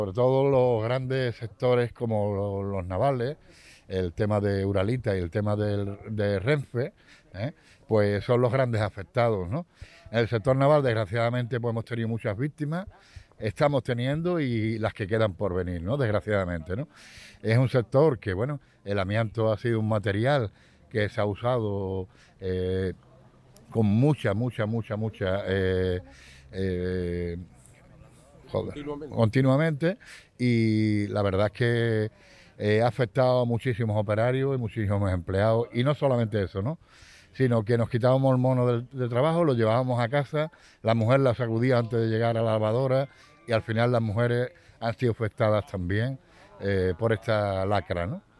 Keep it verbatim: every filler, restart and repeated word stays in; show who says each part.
Speaker 1: Sobre todo los grandes sectores como lo- los navales, el tema de Uralita y el tema del- de Renfe, ¿eh? Pues son los grandes afectados, ¿no? En el sector naval, desgraciadamente, pues hemos tenido muchas víctimas, estamos teniendo y las que quedan por venir, ¿no? Desgraciadamente, ¿no? Es un sector que, bueno, el amianto ha sido un material que se ha usado eh, con mucha, mucha, mucha, mucha eh, eh, joder,
Speaker 2: Continuamente.
Speaker 1: continuamente, y la verdad es que eh, ha afectado a muchísimos operarios y muchísimos empleados, y no solamente eso, ¿no? Sino que nos quitábamos el mono del, del trabajo, lo llevábamos a casa, la mujer la sacudía antes de llegar a la lavadora y al final las mujeres han sido afectadas también eh, por esta lacra, ¿no?